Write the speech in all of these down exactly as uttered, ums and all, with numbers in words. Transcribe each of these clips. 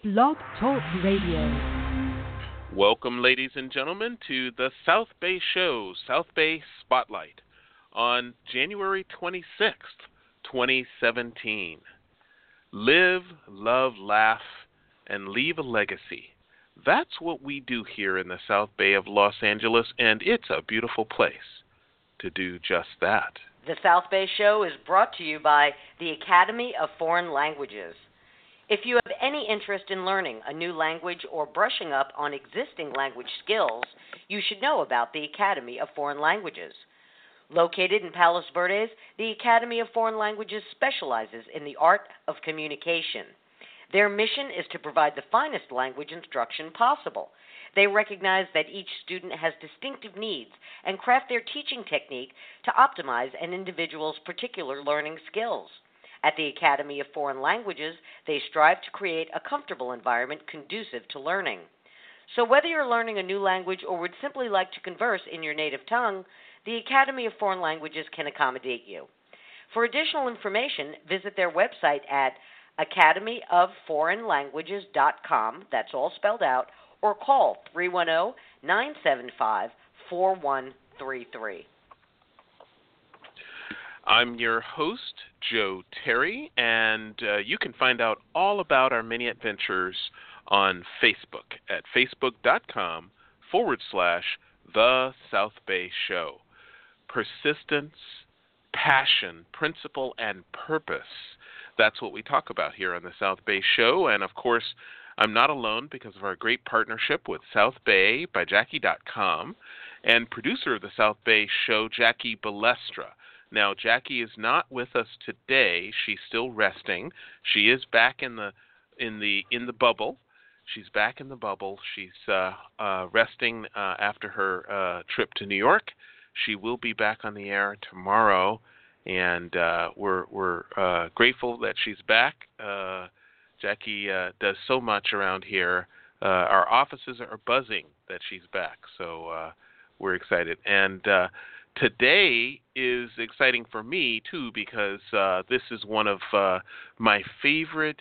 Blog Talk Radio. Welcome, ladies and gentlemen, to the South Bay Show, South Bay Spotlight, on January twenty-sixth, twenty seventeen. Live, love, laugh, and leave a legacy. That's what we do here in the South Bay of Los Angeles, and it's a beautiful place to do just that. The South Bay Show is brought to you by the Academy of Foreign Languages. If you have any interest in learning a new language or brushing up on existing language skills, you should know about the Academy of Foreign Languages. Located in Palos Verdes, the Academy of Foreign Languages specializes in the art of communication. Their mission is to provide the finest language instruction possible. They recognize that each student has distinctive needs and craft their teaching technique to optimize an individual's particular learning skills. At the Academy of Foreign Languages, they strive to create a comfortable environment conducive to learning. So whether you're learning a new language or would simply like to converse in your native tongue, the Academy of Foreign Languages can accommodate you. For additional information, visit their website at academy of foreign languages dot com, that's all spelled out, or call three one zero, nine seven five, four one three three. I'm your host, Joe Terry, and uh, you can find out all about our many adventures on Facebook at facebook.com forward slash The South Bay Show. Persistence, passion, principle, and purpose. That's what we talk about here on the South Bay Show, and of course, I'm not alone because of our great partnership with South Bay by Jackie dot com and producer of the South Bay Show, Jackie Balestra. Now, Jackie is not with us today. She's still resting. She is back in the in the in the bubble. She's back in the bubble. She's uh, uh, resting uh, after her uh, trip to New York. She will be back on the air tomorrow, and uh, we're we're uh, grateful that she's back. Uh, Jackie uh, does so much around here. Uh, our offices are buzzing that she's back, so uh, we're excited. And uh, today is exciting for me, too, because uh, this is one of uh, my favorite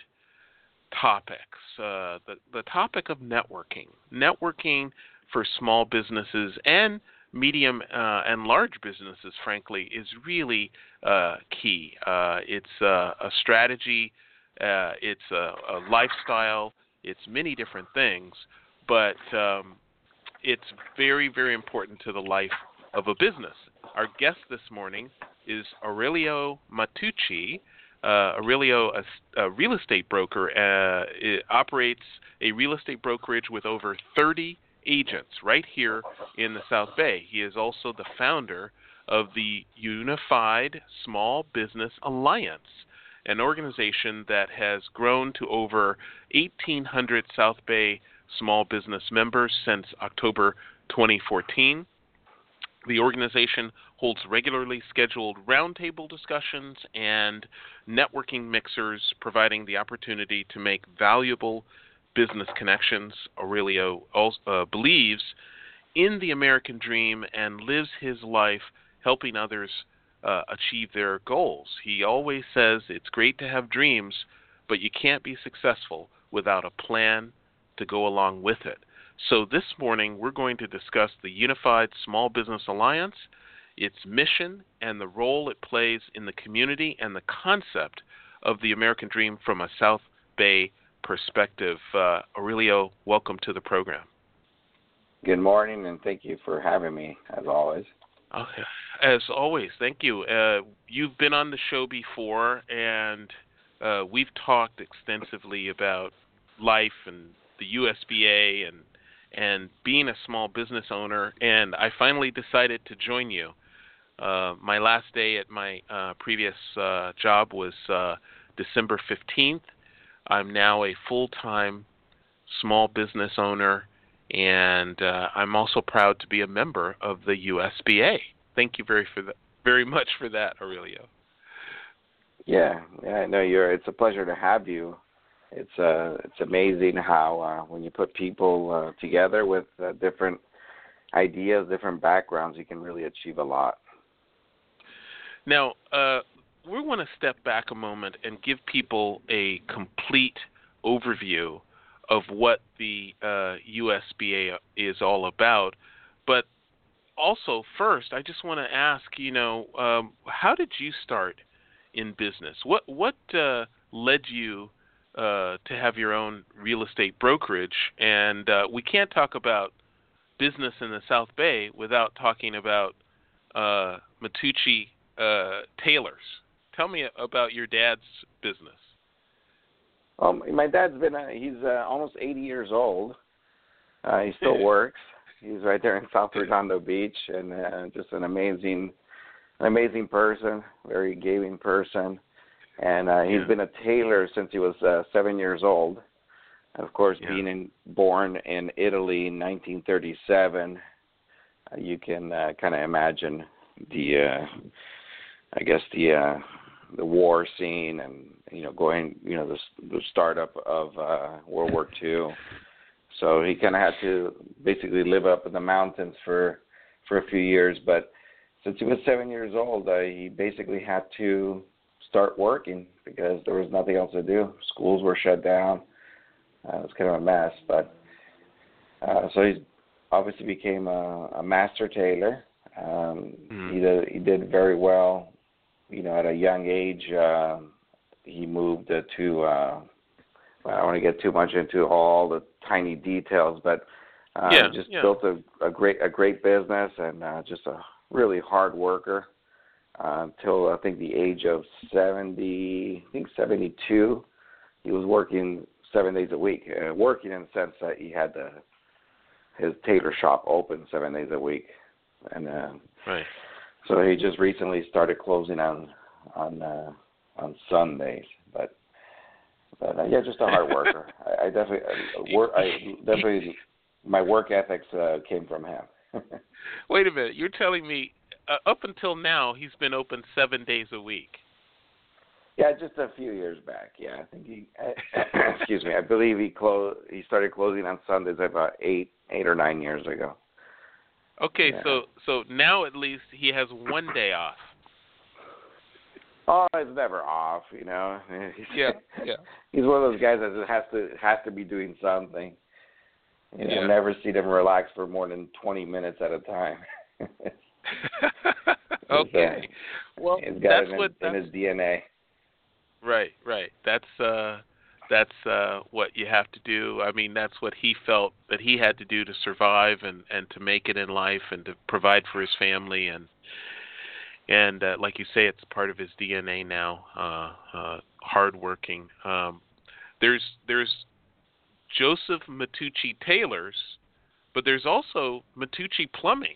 topics, uh, the, the topic of networking. Networking for small businesses and medium uh, and large businesses, frankly, is really uh, key. Uh, it's uh, a strategy, uh, it's a, a lifestyle, it's many different things, but um, it's very, very important to the life of a business. Our guest this morning is Aurelio Matucci. Uh, Aurelio, a, a real estate broker, uh, operates a real estate brokerage with over thirty agents right here in the South Bay. He is also the founder of the Unified Small Business Alliance, an organization that has grown to over eighteen hundred South Bay small business members since October twenty fourteen. The organization holds regularly scheduled roundtable discussions and networking mixers, providing the opportunity to make valuable business connections. Aurelio also, uh, believes in the American dream and lives his life helping others uh, achieve their goals. He always says it's great to have dreams, but you can't be successful without a plan to go along with it. So this morning, we're going to discuss the Unified Small Business Alliance, its mission, and the role it plays in the community and the concept of the American dream from a South Bay perspective. Uh, Aurelio, welcome to the program. Good morning, and thank you for having me, as always. Okay. As always, thank you. Uh, you've been on the show before, and uh, we've talked extensively about life and the U S B A and and being a small business owner, and I finally decided to join you. Uh, my last day at my uh, previous uh, job was uh, December fifteenth. I'm now a full-time small business owner, and uh, I'm also proud to be a member of the U S B A. Thank you very for the, very much for that, Aurelio. Yeah, yeah, no, you're. It's a pleasure to have you. It's uh, it's amazing how uh, when you put people uh, together with uh, different ideas, different backgrounds, you can really achieve a lot. Now, uh, we want to step back a moment and give people a complete overview of what the uh, U S B A is all about. But also, first, I just want to ask, you know, um, how did you start in business? What what uh, led you uh, to have your own real estate brokerage? And uh, we can't talk about business in the South Bay without talking about uh, Matucci uh, Tailors. Tell me about your dad's business. Um, my dad's been, uh, he's uh, almost eighty years old. Uh, he still works. He's right there in South Redondo Beach, and uh, just an amazing, an amazing person, very giving person. And uh, he's yeah. been a tailor since he was uh, seven years old. And of course, yeah. being in, born in Italy in nineteen thirty-seven, uh, you can uh, kind of imagine the, uh, I guess the uh, the war scene, and you know, going, you know, the, the startup of uh, World War Two. So he kind of had to basically live up in the mountains for for a few years. But since he was seven years old, uh, he basically had to start working because there was nothing else to do. Schools were shut down. Uh, it was kind of a mess. But uh, so he obviously became a, a master tailor. Um, mm-hmm. He did, he did very well. You know, at a young age, uh, he moved uh, to. Uh, I don't want to get too much into all the tiny details, but uh, yeah, just yeah. built a, a great a great business, and uh, just a really hard worker uh, until I think the age of seventy. I think seventy-two. He was working seven days a week, uh, working in the sense that he had the, his tailor shop open seven days a week, and uh, right. so he just recently started closing on on uh, on Sundays, but. But uh, yeah, just a hard worker. I, I definitely, I, work, I definitely, my work ethics uh, came from him. Wait a minute, you're telling me uh, up until now he's been open seven days a week? Yeah, just a few years back. Yeah, I think he. I, excuse me. I believe he closed. He started closing on Sundays about eight, eight or nine years ago. Okay, yeah. so so now at least he has one day off. Oh, it's never off, you know. Yeah, yeah. He's one of those guys that has to has to be doing something. You know, yeah. never see them relax for more than twenty minutes at a time. Okay. So, well, he's got that's it in, what that's, in his D N A. Right, right. That's uh, that's uh, what you have to do. I mean, that's what he felt that he had to do to survive and, and to make it in life and to provide for his family and. And uh, like you say, it's part of his D N A now. Uh, uh, hardworking. Um, there's there's Joseph Matucci Tailors, but there's also Matucci Plumbing.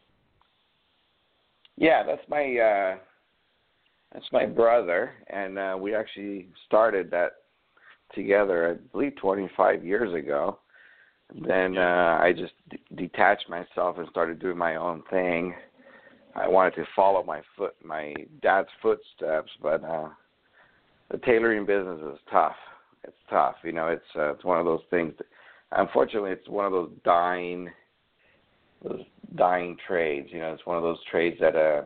Yeah, that's my uh, that's my brother, and uh, we actually started that together. I believe twenty-five years ago. Then uh, I just d- detached myself and started doing my own thing. I wanted to follow my foot, my dad's footsteps, but uh, the tailoring business is tough. It's tough, you know. It's uh, it's one of those things. That, unfortunately, it's one of those dying, those dying trades. You know, it's one of those trades that uh,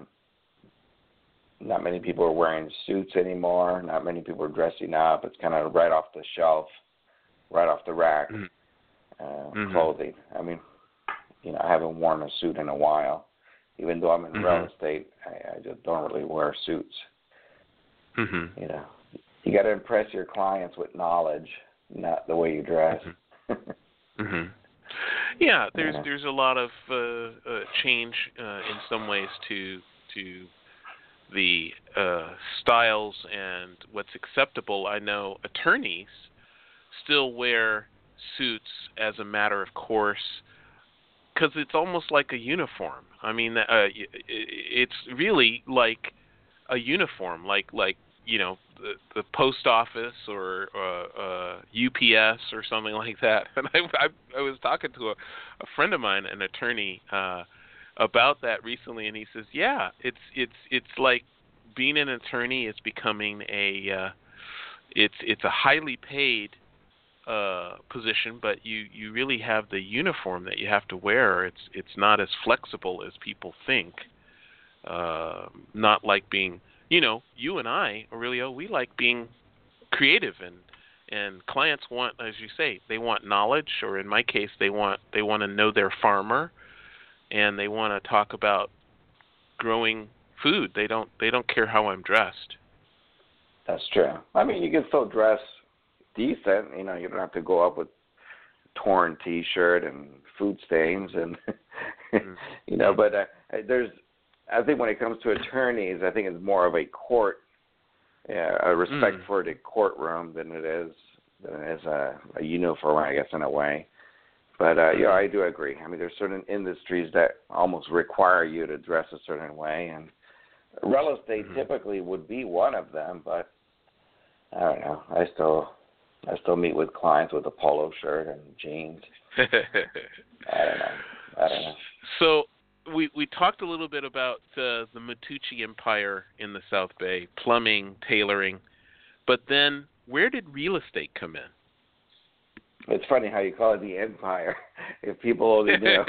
not many people are wearing suits anymore. Not many people are dressing up. It's kind of right off the shelf, right off the rack, mm-hmm. Uh, mm-hmm. clothing. I mean, you know, I haven't worn a suit in a while. Even though I'm in mm-hmm. real estate, I, I just don't really wear suits. Mm-hmm. You know, you got to impress your clients with knowledge, not the way you dress. Mm-hmm. mm-hmm. Yeah, there's yeah. there's a lot of uh, uh, change uh, in some ways to to the uh, styles and what's acceptable. I know attorneys still wear suits as a matter of course. Because it's almost like a uniform. I mean, uh, it's really like a uniform, like like you know the, the post office or uh, uh, U P S or something like that. And I I, I was talking to a, a friend of mine, an attorney, uh, about that recently, and he says, yeah, it's it's it's like being an attorney is becoming a uh, it's it's a highly paid. Uh, position, but you, you really have the uniform that you have to wear. It's it's not as flexible as people think. Uh, not like being, you know, you and I, Aurelio, we like being creative and And clients want, as you say, they want knowledge, or in my case, they want they want to know their farmer, and they want to talk about growing food. They don't they don't care how I'm dressed. That's true. I mean, you can still dress decent. You know, you don't have to go up with torn T-shirt and food stains, and mm-hmm. you know. But uh, there's, I think when it comes to attorneys, I think it's more of a court. Yeah, a respect mm. for the courtroom than it is than it is a, a uniform, I guess, in a way. But uh, yeah, I do agree. I mean, there's certain industries that almost require you to dress a certain way, and real estate mm-hmm. typically would be one of them. But I don't know. I still I still meet with clients with a polo shirt and jeans. I don't know. I don't know. So. We we talked a little bit about uh, the Matteucci Empire in the South Bay, plumbing, tailoring, but then where did real estate come in? It's funny how you call it the empire. If people only knew,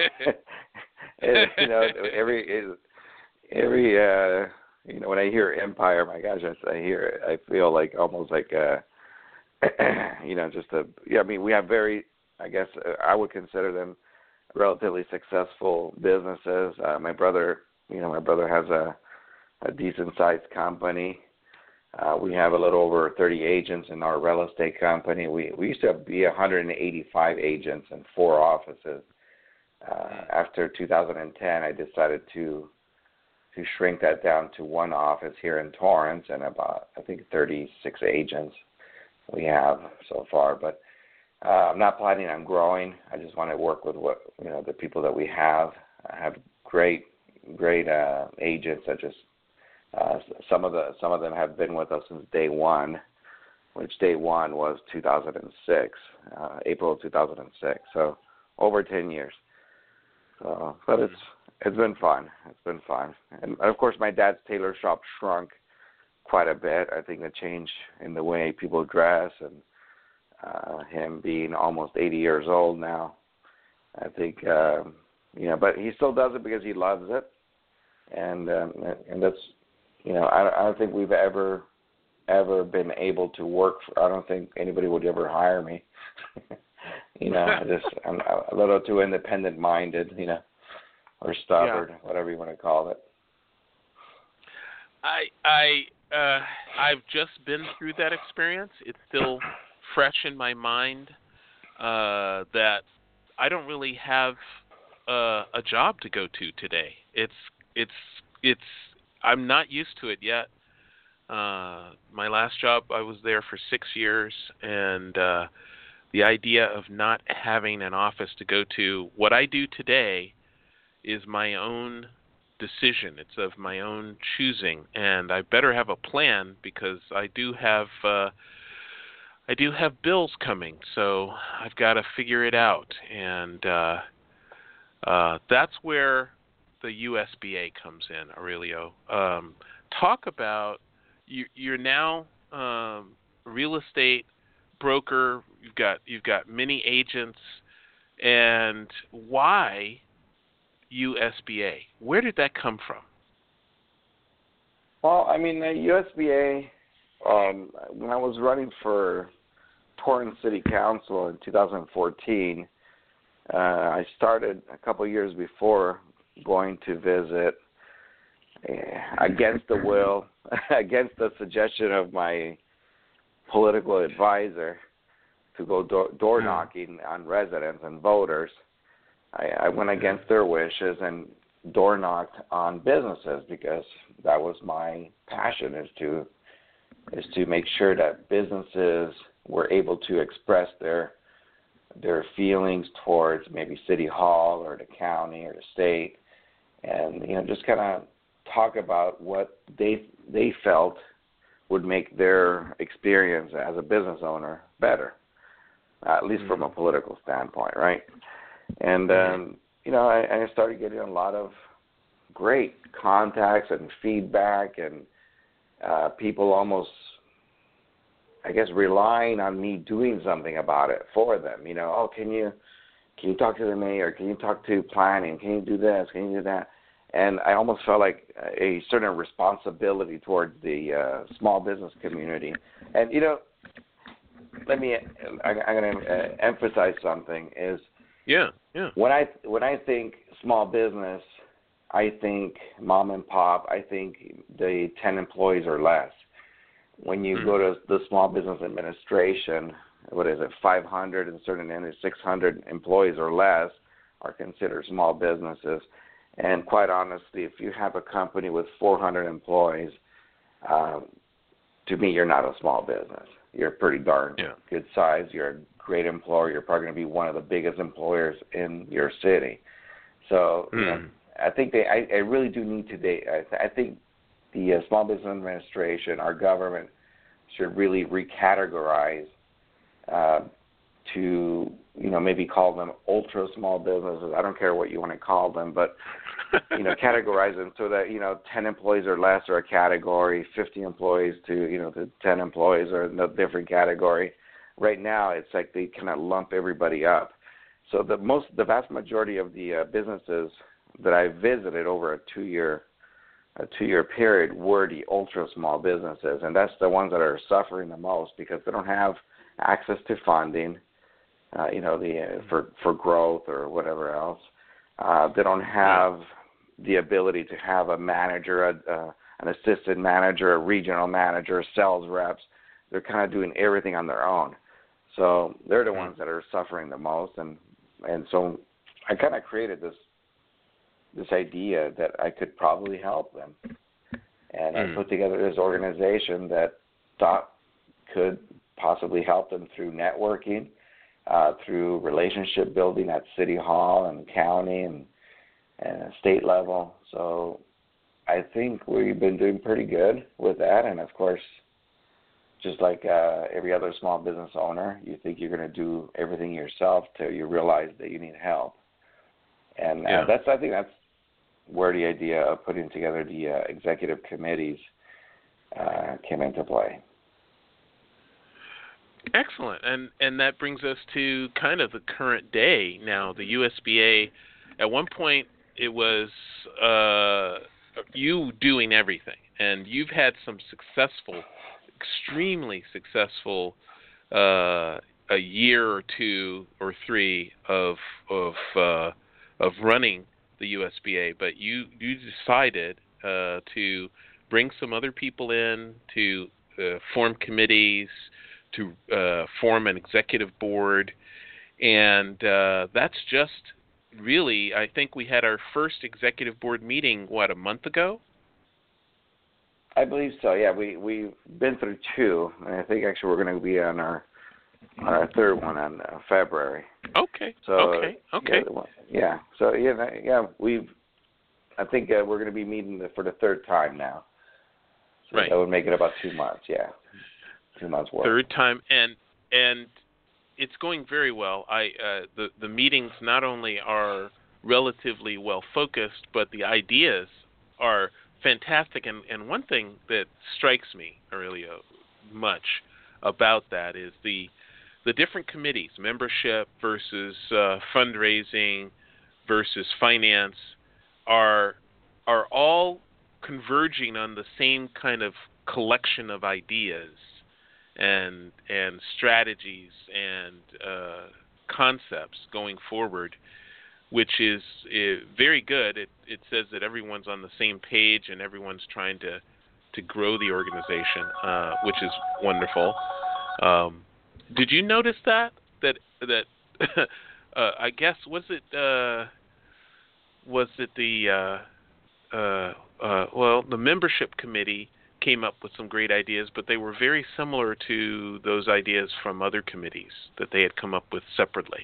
it, you know, every every uh, you know, when I hear empire, my gosh, I, I hear it, I feel like almost like a, you know, just a yeah. I mean, we have very, I guess uh, I would consider them relatively successful businesses. Uh, my brother, you know, my brother has a, a decent-sized company. Uh, we have a little over thirty agents in our real estate company. We we used to be one hundred eighty-five agents and four offices. Uh, after two thousand ten, I decided to to shrink that down to one office here in Torrance and about, I think, thirty-six agents we have so far. But Uh, I'm not planning on growing. I just want to work with what you know the people that we have. I have great, great uh, agents that just uh, some of the some of them have been with us since day one, which day one was two thousand six, uh, April of two thousand six. So over ten years. So, but it's it's been fun. It's been fun, and of course my dad's tailor shop shrunk quite a bit. I think the change in the way people dress and Uh, him being almost eighty years old now, I think, uh, you know, but he still does it because he loves it, and um, and that's, you know, I, I don't think we've ever, ever been able to work for, I don't think anybody would ever hire me, you know, I just, I'm a little too independent-minded, you know, or stubborn, yeah. whatever you want to call it. I, I, uh, I've just been through that experience. It's still fresh in my mind uh, that I don't really have uh, a job to go to today. It's it's it's I'm not used to it yet. Uh, my last job, I was there for six years, and uh, the idea of not having an office to go to. What I do today is my own decision. It's of my own choosing, and I better have a plan because I do have. Uh, I do have bills coming, so I've got to figure it out, and uh, uh, that's where the U S B A comes in, Aurelio. Um, talk about you, you're now um, a real estate broker. You've got you've got many agents, and why U S B A? Where did that come from? Well, I mean, the U S B A. Um, when I was running for Torrance City Council in two thousand fourteen, uh, I started a couple years before going to visit, uh, against the will, against the suggestion of my political advisor, to go door, door knocking on residents and voters. I, I went against their wishes and door knocked on businesses because that was my passion, is to is to make sure that businesses were able to express their their feelings towards maybe City Hall or the county or the state, and you know just kind of talk about what they they felt would make their experience as a business owner better, at least mm-hmm. from a political standpoint, right? And um, you know I, I started getting a lot of great contacts and feedback, and uh, people almost, I guess, relying on me doing something about it for them. You know, oh, can you can you talk to the mayor? Can you talk to planning? Can you do this? Can you do that? And I almost felt like a certain responsibility towards the uh, small business community. And, you know, let me. I, I'm going to uh, emphasize something. Is yeah, yeah. When I when I think small business, I think mom and pop. I think the ten employees or less. When you mm. go to the Small Business Administration, what is it, five hundred and certain areas, six hundred employees or less are considered small businesses. And quite honestly, if you have a company with four hundred employees, um, to me, you're not a small business. You're pretty darn yeah. good size. You're a great employer. You're probably going to be one of the biggest employers in your city. So mm. you know, I think they. I, I really do need to. They, I, I think the uh, Small Business Administration, our government, should really recategorize uh, to, you know, maybe call them ultra small businesses. I don't care what you want to call them, but, you know, categorize them so that, you know, ten employees or less are a category, fifty employees to, you know, to ten employees are a different category. Right now, it's like they kind of lump everybody up. So the most, the vast majority of the uh, businesses that I visited over a two-year a two-year period were the ultra small businesses, and that's the ones that are suffering the most because they don't have access to funding, uh, you know, the uh, for for growth or whatever else. Uh, they don't have the ability to have a manager, a, uh, an assistant manager, a regional manager, sales reps. They're kind of doing everything on their own. So they're the ones that are suffering the most, and and so I kind of created this this idea that I could probably help them. And mm. I put together this organization that thought could possibly help them through networking, uh, through relationship building at City Hall and county and, and state level. So I think we've been doing pretty good with that. And, of course, just like uh, every other small business owner, you think you're going to do everything yourself till you realize that you need help. And uh, yeah. that's I think that's where the idea of putting together the uh, executive committees uh, came into play. Excellent. And and that brings us to kind of the current day now. The U S B A, at one point, it was uh, you doing everything. And you've had some successful, extremely successful uh, a year or two or three of of uh, of running the U S B A, but you, you decided uh, to bring some other people in to uh, form committees, to uh, form an executive board, and uh, that's just really, I think we had our first executive board meeting, what, a month ago? I believe so, yeah. We, we've been through two, and I think actually we're going to be on our on our third one on uh, February. Okay. So, okay. Okay. Yeah, yeah. So yeah, yeah. We've. I think uh, we're going to be meeting for the third time now. So right. That would make it about two months. Yeah. Two months work. Third time, and and it's going very well. I uh, the the meetings not only are relatively well focused, but the ideas are fantastic. And and one thing that strikes me, Aurelio, much about that is the the different committees, membership versus uh, fundraising versus finance, are are all converging on the same kind of collection of ideas and and strategies and uh, concepts going forward, which is uh, very good. It it says that everyone's on the same page and everyone's trying to to grow the organization, uh, which is wonderful. Um, Did you notice that that that uh, I guess was it uh, was it the uh, uh, uh, well the membership committee came up with some great ideas, but they were very similar to those ideas from other committees that they had come up with separately.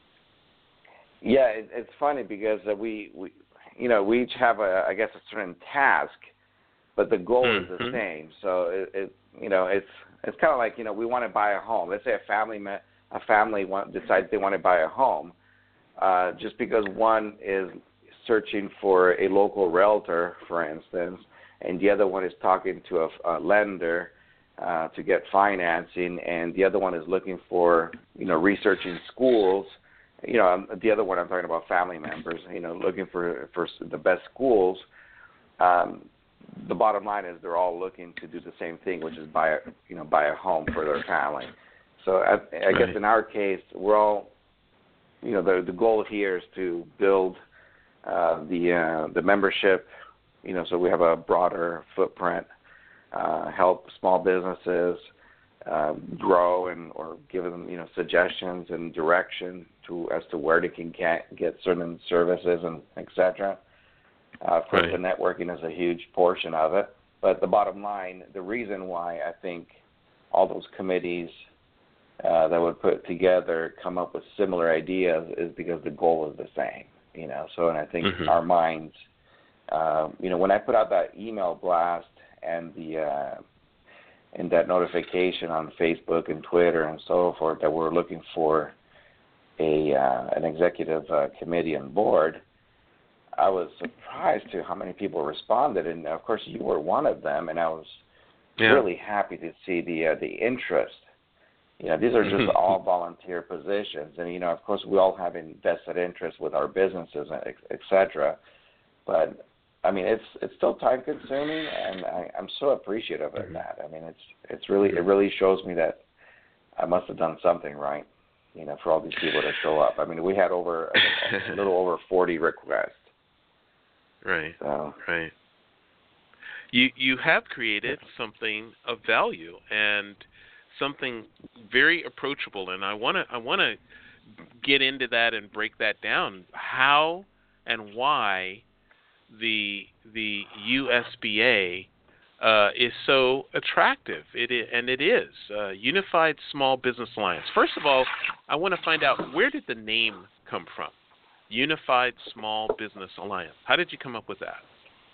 Yeah, it, it's funny because uh, we, we you know we each have a I guess a certain task, but the goal mm-hmm. is the same. So it, it you know it's. It's kind of like, you know, we want to buy a home. Let's say a family a family want, decides they want to buy a home. Uh, just because one is searching for a local realtor, for instance, and the other one is talking to a, a lender uh, to get financing, and the other one is looking for, you know, researching schools. You know, the other one I'm talking about family members, you know, looking for, for the best schools. Um, the bottom line is they're all looking to do the same thing, which is buy a, you know, buy a home for their family. So I, I guess in our case, we're all, you know, the the goal here is to build uh, the uh, the membership, you know, so we have a broader footprint, uh, help small businesses uh, grow and or give them, you know, suggestions and direction to as to where they can get, get certain services and et cetera. Uh, of course, right. the networking is a huge portion of it. But the bottom line, the reason why I think all those committees uh, that would put together come up with similar ideas is because the goal is the same, you know. So, and I think mm-hmm. our minds, uh, you know, when I put out that email blast and the uh, and that notification on Facebook and Twitter and so forth that we're looking for a uh, an executive uh, committee and board, I was surprised to how many people responded, and of course you were one of them, and I was yeah. really happy to see the uh, the interest. You know, these are just all volunteer positions, and you know, of course, we all have invested interest with our businesses, et cetera. But I mean, it's it's still time consuming, and I, I'm so appreciative of that. I mean, it's it's really it really shows me that I must have done something right. You know, for all these people to show up. I mean, we had over a little over forty requests. Right. So. Right. You you have created something of value and something very approachable, and I want to I want to get into that and break that down. How and why the the U S B A uh, is so attractive. It is, and it is uh, Unified Small Business Alliance. First of all, I want to find out, where did the name come from? Unified Small Business Alliance. How did you come up with that?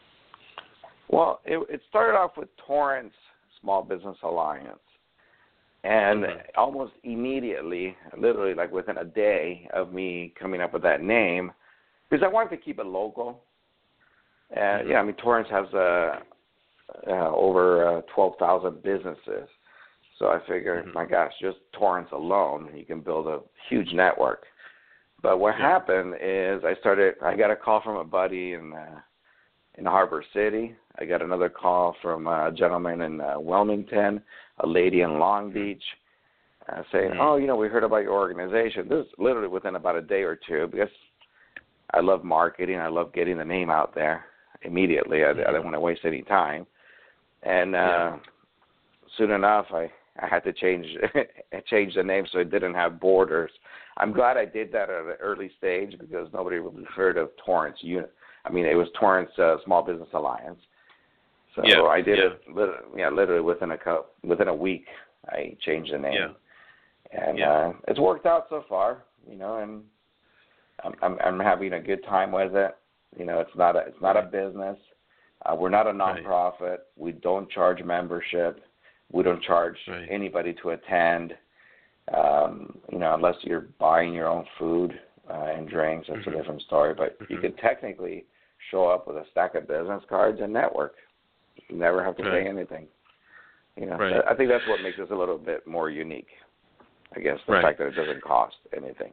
Well, it, it started off with Torrance Small Business Alliance. And mm-hmm. almost immediately, literally like within a day of me coming up with that name, because I wanted to keep it local. And, mm-hmm. yeah, I mean, Torrance has uh, uh, over uh, twelve thousand businesses. So I figured, mm-hmm. my gosh, just Torrance alone, you can build a huge network. But what yeah. happened is I started, I got a call from a buddy in uh, in Harbor City. I got another call from a gentleman in uh, Wilmington, a lady in Long Beach, uh, saying, mm-hmm. oh, you know, we heard about your organization. This is literally within about a day or two, because I love marketing. I love getting the name out there immediately. I, mm-hmm. I didn't want to waste any time. And uh, yeah. soon enough, I, I had to change change the name so it didn't have borders. I'm glad I did that at an early stage, because nobody really heard of Torrance Unit. I mean, it was Torrance uh, Small Business Alliance. So yeah, I did yeah. it, literally, yeah, literally within a co- within a week. I changed the name, yeah. and yeah. Uh, it's worked out so far. You know, and I'm, I'm I'm having a good time with it. You know, it's not a it's not a business. Uh, we're not a nonprofit. Right. We don't charge membership. We don't charge right. anybody to attend. Um, you know, unless you're buying your own food uh, and drinks, that's mm-hmm. a different story. But mm-hmm. you could technically show up with a stack of business cards and network. You never have to right. pay anything. You know, right. I think that's what makes us a little bit more unique. I guess the right. fact that it doesn't cost anything.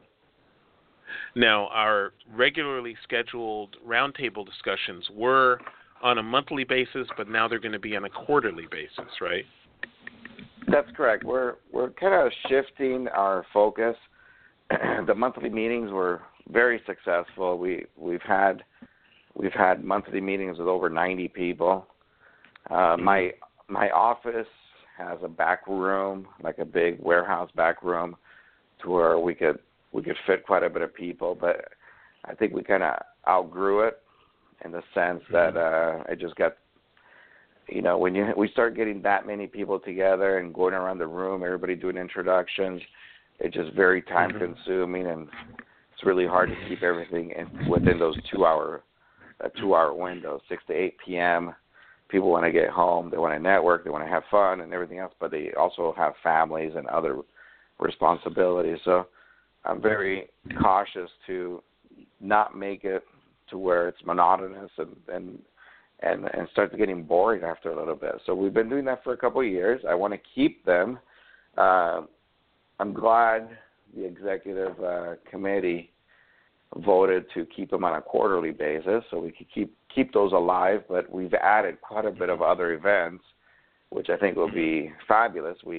Now, our regularly scheduled roundtable discussions were on a monthly basis, but now they're going to be on a quarterly basis, right? That's correct. We're we're kind of shifting our focus. The monthly meetings were very successful. We we've had we've had monthly meetings with over ninety people. Uh, mm-hmm. My my office has a back room, like a big warehouse back room, to where we could we could fit quite a bit of people. But I think we kind of outgrew it in the sense mm-hmm. that uh, it just got. You know, when you we start getting that many people together and going around the room, everybody doing introductions, it's just very time mm-hmm. consuming, and it's really hard to keep everything in, within those two hour, uh, two hour window, six to eight p.m. People want to get home, they want to network, they want to have fun and everything else, but they also have families and other responsibilities. So I'm very cautious to not make it to where it's monotonous and and and, and starts getting boring after a little bit. So we've been doing that for a couple of years. I want to keep them. Uh, I'm glad the executive uh, committee voted to keep them on a quarterly basis so we could keep keep those alive, but we've added quite a bit of other events, which I think will be fabulous. We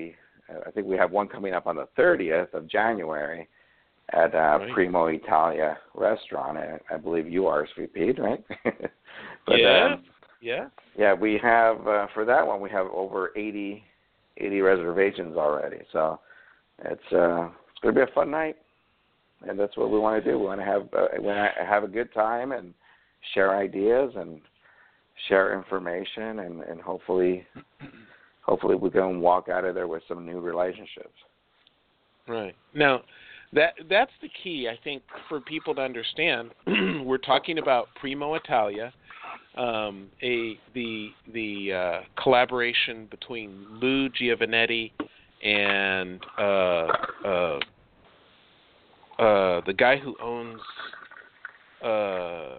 I think we have one coming up on the thirtieth of January at uh, right. Primo Italia restaurant. I, I believe you R S V P'd, right? but, yeah, um, yeah. Yeah, we have, uh, for that one, we have over eighty, eighty reservations already. So it's, uh, it's going to be a fun night, and that's what we want to do. We want to have, uh, we want to have a good time and share ideas and share information, and, and hopefully hopefully we can walk out of there with some new relationships. Right. Now, that that's the key, I think, for people to understand. We're talking about Primo Italia, um, a the the uh, collaboration between Lou Giovanetti and uh, uh, uh, the guy who owns uh,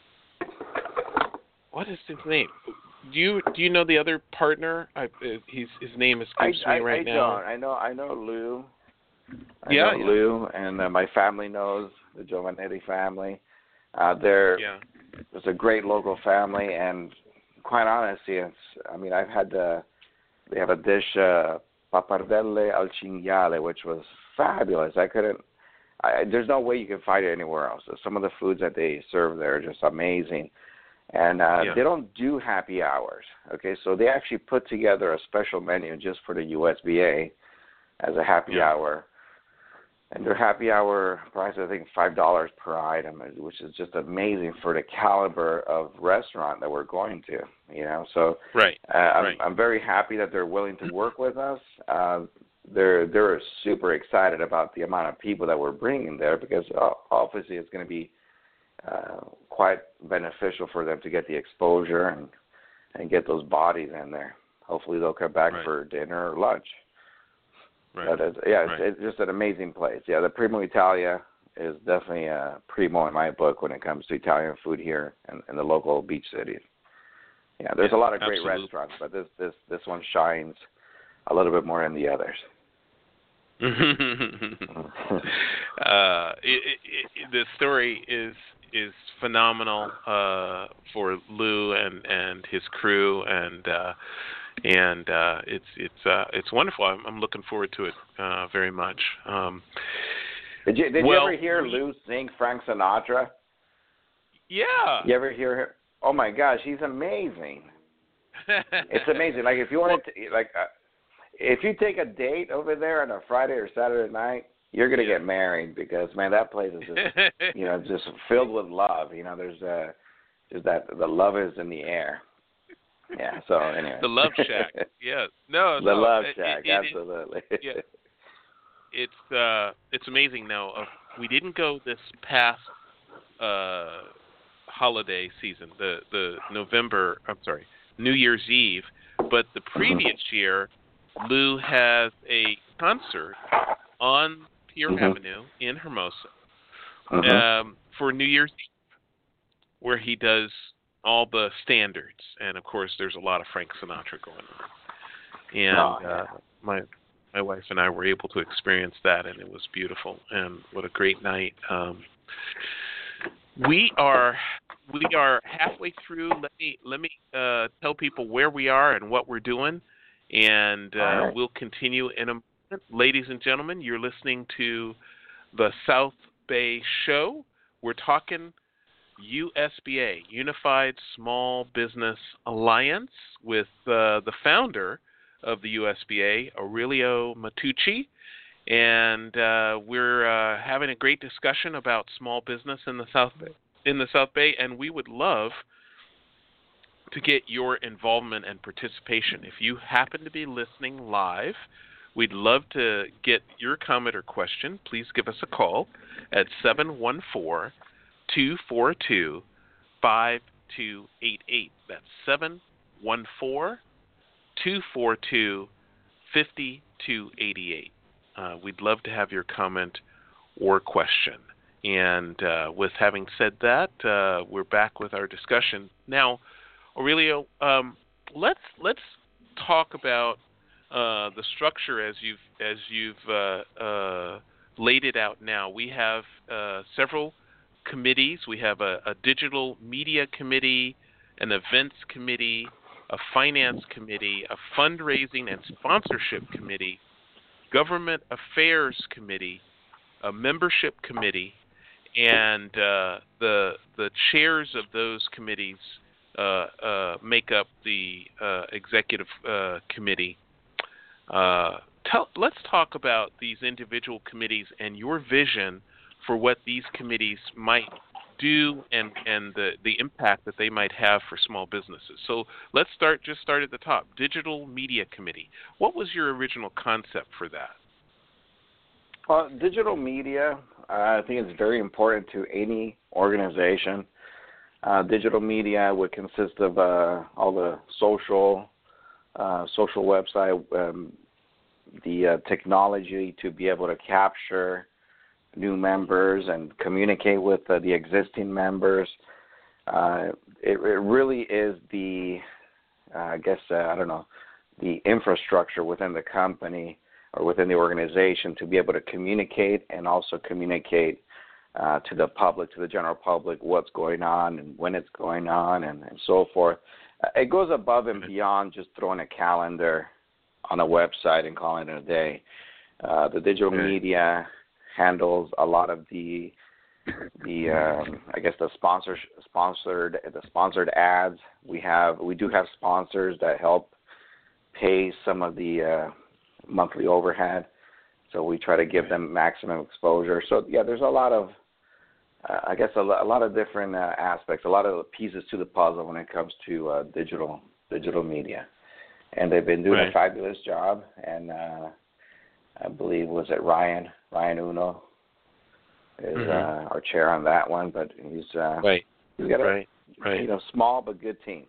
what is his name? Do you do you know the other partner? I, uh, he's, his name escapes I, me I, right I now. Don't. I know. I know Lou. I yeah, know yeah. Lou, and uh, my family knows the Giovanetti family. Uh, they're Yeah. it's a great local family, and quite honestly, it's. I mean, I've had the. They have a dish, uh, pappardelle al cinghiale, which was fabulous. I couldn't. I, there's no way you can find it anywhere else. Some of the foods that they serve there are just amazing. And uh, yeah. they don't do happy hours, okay? So they actually put together a special menu just for the U S B A as a happy yeah. hour. And their happy hour price, I think, five dollars per item, which is just amazing for the caliber of restaurant that we're going to, you know? So right. uh, I'm, right. I'm very happy that they're willing to work with us. Uh, they're, they're super excited about the amount of people that we're bringing there because uh, obviously it's going to be Uh, quite beneficial for them to get the exposure and and get those bodies in there. Hopefully they'll come back right. for dinner or lunch. Right. But it's, yeah, it's, right. it's just an amazing place. Yeah, the Primo Italia is definitely a primo in my book when it comes to Italian food here in, in the local beach cities. Yeah, there's yeah, a lot of great absolutely. restaurants, but this this this one shines a little bit more than the others. uh, it, it, it, the story is is phenomenal uh, for Lou and, and his crew, and uh, and uh, it's it's uh, it's wonderful. I'm, I'm looking forward to it uh, very much. Um, did you did well, you ever hear we, Lou sing Frank Sinatra? Yeah. You ever hear her? Oh my gosh, he's amazing. It's amazing. Like if you want to, like, uh, if you take a date over there on a Friday or Saturday night, you're gonna yeah. get married because man, that place is just, you know, just filled with love. You know, there's uh, just that the love is in the air. Yeah. So anyway. The Love Shack. Yeah. No. The no, Love it, Shack. It, it, absolutely. yeah. It's uh, it's amazing. Now uh, we didn't go this past uh, holiday season, the the November. I'm sorry, New Year's Eve. But the previous mm-hmm. year, Lou has a concert on Pier mm-hmm. Avenue in Hermosa mm-hmm. um, for New Year's Eve, where he does all the standards, and of course, there's a lot of Frank Sinatra going on. And oh, yeah. uh, my my wife and I were able to experience that, and it was beautiful. And what a great night! Um, we are we are halfway through. Let me let me uh, tell people where we are and what we're doing, and uh, right. we'll continue in a. Ladies and gentlemen, you're listening to the South Bay Show. We're talking U S B A, Unified Small Business Alliance, with uh, the founder of the U S B A, Aurelio Matucci. And uh, we're uh, having a great discussion about small business in the South Bay. In the South Bay, and we would love to get your involvement and participation. If you happen to be listening live, we'd love to get your comment or question. Please give us a call at seven one four, two four two, five two eight eight. That's seven one four, two four two, five two eight eight. Uh, we'd love to have your comment or question. And uh, with having said that, uh, we're back with our discussion. Now, Aurelio, um, let's let's talk about Uh, the structure as you've as you've uh, uh, laid it out now. We have uh, several committees. We have a, a digital media committee, an events committee, a finance committee, a fundraising and sponsorship committee, government affairs committee, a membership committee, and uh, the the chairs of those committees uh, uh, make up the uh, executive uh, committee. Uh, tell, let's talk about these individual committees and your vision for what these committees might do and, and the, the impact that they might have for small businesses. So let's start just start at the top. Digital Media Committee. What was your original concept for that? Well, digital media, uh, I think it's very important to any organization. Uh, digital media would consist of uh, all the social, uh, social website, um, the uh, technology to be able to capture new members and communicate with uh, the existing members. Uh, it, it really is the, uh, I guess, uh, I don't know, the infrastructure within the company or within the organization to be able to communicate and also communicate uh, to the public, to the general public, what's going on and when it's going on and, and so forth. Uh, it goes above and beyond just throwing a calendar on a website and calling it a day. Uh, the digital okay. media handles a lot of the the um, I guess the sponsor sponsored the sponsored ads. We have we do have sponsors that help pay some of the uh, monthly overhead, so we try to give them maximum exposure. So yeah, there's a lot of uh, I guess a, a lot of different uh, aspects, a lot of pieces to the puzzle when it comes to uh, digital digital media, and they've been doing right. a fabulous job. And uh, I believe was it Ryan Ryan Uno is mm-hmm. uh, our chair on that one, but he's uh, right. he's got a right. right. you know small but good team.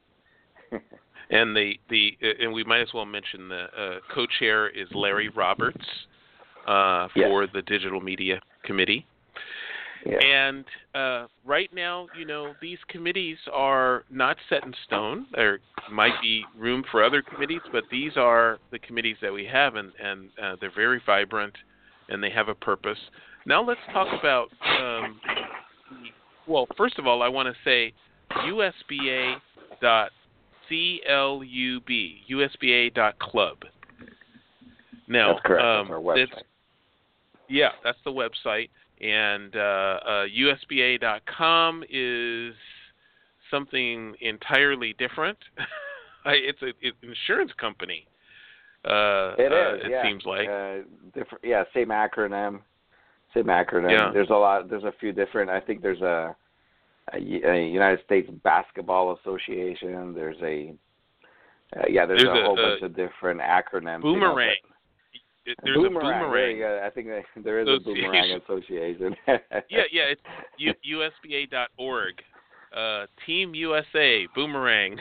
And the, the and we might as well mention the uh, co-chair is Larry Roberts uh, for yes. the Digital Media Committee. Yeah. And uh, right now, you know, these committees are not set in stone. There might be room for other committees, but these are the committees that we have, and, and uh, they're very vibrant, and they have a purpose. Now let's talk about, um, well, first of all, I want to say U S B A dot C L U B, U S B A dot club. Now, that's correct. Um, that's our website. That's, yeah, that's the website. And uh, uh, U S B A dot com is something entirely different. It's a, it's an insurance company. Uh, it is. Uh, it yeah. seems like. Uh, different. Yeah, same acronym. Same acronym. Yeah. There's a lot. There's a few different. I think there's a, a, a United States Basketball Association. There's a. Uh, yeah, there's, there's a, a whole bunch of different acronyms. Boomerang. You know, There's boomerang. a boomerang. There I think there is a boomerang association. yeah, yeah. It's U- USBA dot org. Uh, Team U S A, boomerang.